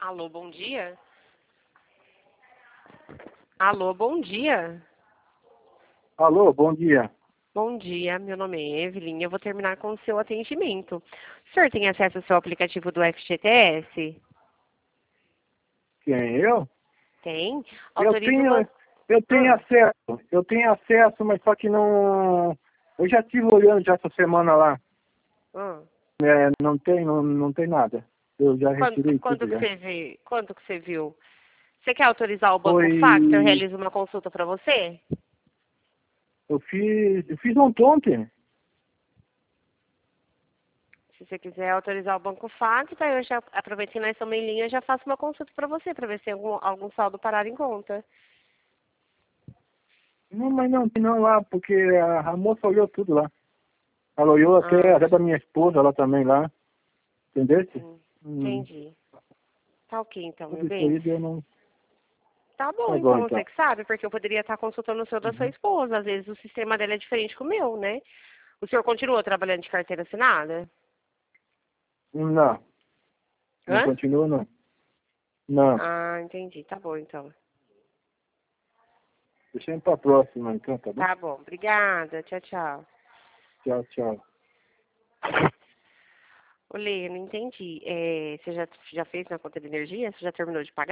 Alô, bom dia? Alô, bom dia? Alô, bom dia. Bom dia, meu nome é Evelyn, eu vou terminar com o seu atendimento. O senhor tem acesso ao seu aplicativo do FGTS? Quem, eu? Tem? Eu Autorizo tenho, você... eu tenho acesso, mas só que não... Eu já estive olhando já essa semana lá. Não tem nada. Eu já retirei tudo já. Quanto que você viu? Você quer autorizar o Banco Factor? Eu Foi... realizo uma consulta para você? Eu fiz ontem. Se você quiser autorizar o Banco Factor, eu já aproveito que nós estamos em linha, eu já faço uma consulta para você, para ver se tem algum saldo parado em conta. Não, mas não tem não lá, porque a moça olhou tudo lá. Ela olhou Ah, até da minha esposa lá também lá. Entendeu? entendi. Tá ok, então, meu Tudo isso bem. aí eu não... Tá bom, Tá bom, então, você então. que sabe, porque eu poderia estar consultando o seu da sua Uhum. esposa. Às vezes o sistema dela é diferente que o meu, né? O senhor continua trabalhando de carteira assinada? Não, não Hã? continua não. Não. Ah, entendi. Tá bom, então. Deixando pra próxima, então, tá bom? Tá bom. Obrigada. Tchau, tchau. Tchau, tchau. Ô, Lê, eu não entendi. Você já fez na conta de energia? Você já terminou de pagar?